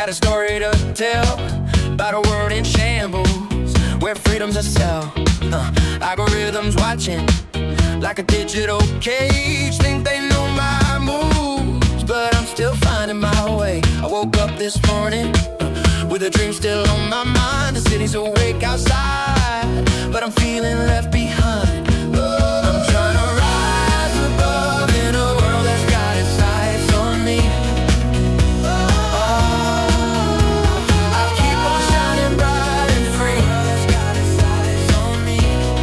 got a story to tell about a world in shambles, where freedom's a cell. Algorithms watching like a digital cage, think they know my moves, but I'm still finding my way. I woke up this morning with a dream still on my mind. The city's awake outside, but I'm feeling left behind. I'm trying to rise above in a world that's got its sights on me. I keep on shining bright and free. That's got its sights on me.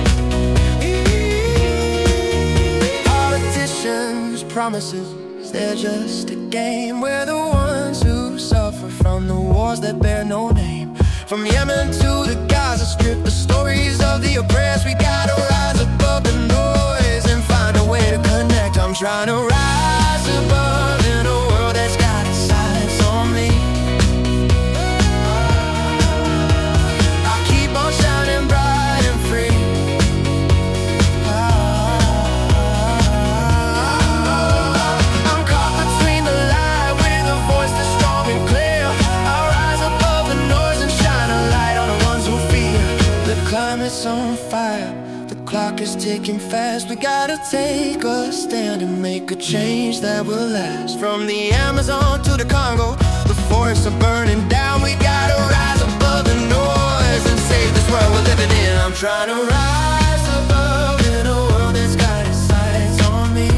Politicians' promises, they're just a game. We're the ones who suffer from the wars that bear no name. From Yemen to the Gaza Strip, the stories of the oppressed. We gotta rise above the noise and find a way to connect. I'm trying to rise above in a world that's got its sights on me. I keep on shining bright and free. I'm caught between the light with a voice that's strong and clear. I rise above the noise and shine a light on the ones who fear. The climate's on fire, the clock is ticking fast. We gotta take a stand and make a change that will last. From the Amazon to the Congo, the forests are burning down. We gotta rise above the noise and save this world we're living in. I'm trying to rise above in a world that's got its sights on me.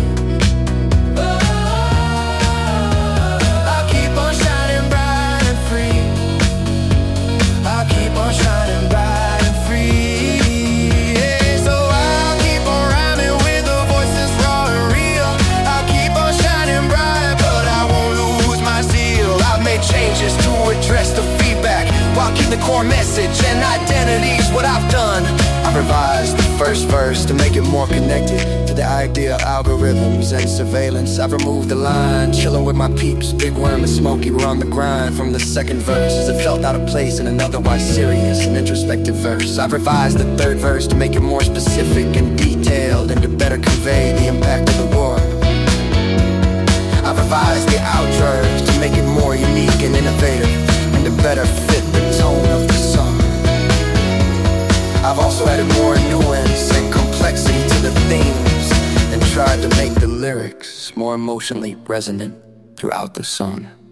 I'll keep on shining bright and free. I'll keep on shining bright and free. Yeah, so I'll keep on rhyming with a voice that's raw and real. I'll keep on shining bright, but I won't lose my zeal. I've made changes to address the feedback while keeping the core message and identity's what I've done. I've revised the first verse to make it more connected to the idea of algorithms and surveillance. I've removed the line, chilling with my peeps, Big Worm and Smokey, we're on the grind. From the second verse, as it felt out of place in an otherwise serious and introspective verse. I've revised the third verse to make it more specific and detailed, and to better convey the impact of the war. I've revised the outros to make it more unique and innovative, and to better fit the tone of the song. I've also added more nuance and complexity to the themes, and tried to make the lyrics more emotionally resonant throughout the song.